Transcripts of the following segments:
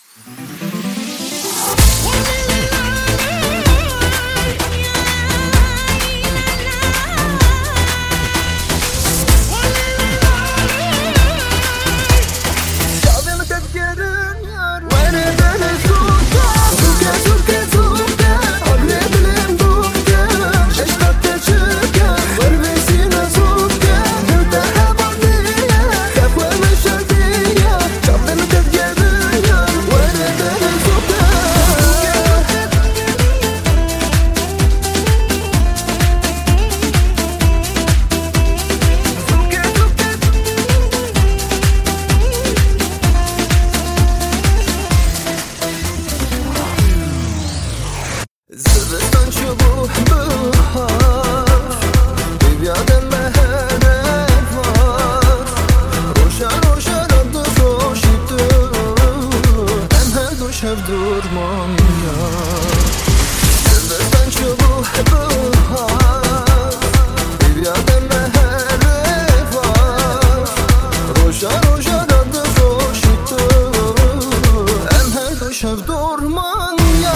زمستان چو بهار بیادم مهنه وار روشن روشن adı خوشیدو hem her duş ev durman ya زمستان چو بهار بیادم مهنه وار روشن روشن adı خوشیدو hem her duş ev durman ya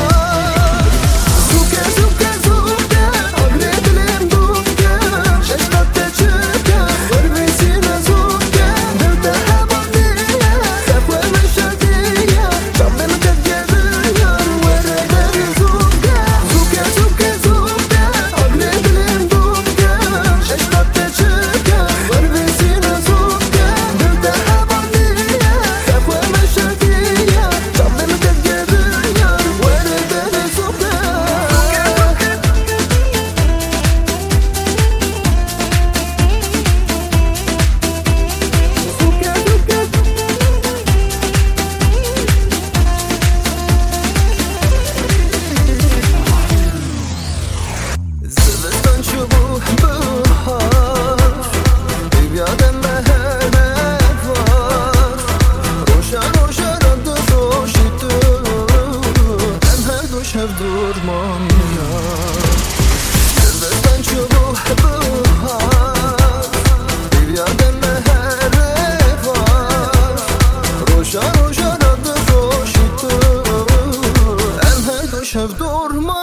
durman ya Zerveten çubuğ bahar Bir yadem mehere var Roşan roşan adı hoşitu Em her döşev durman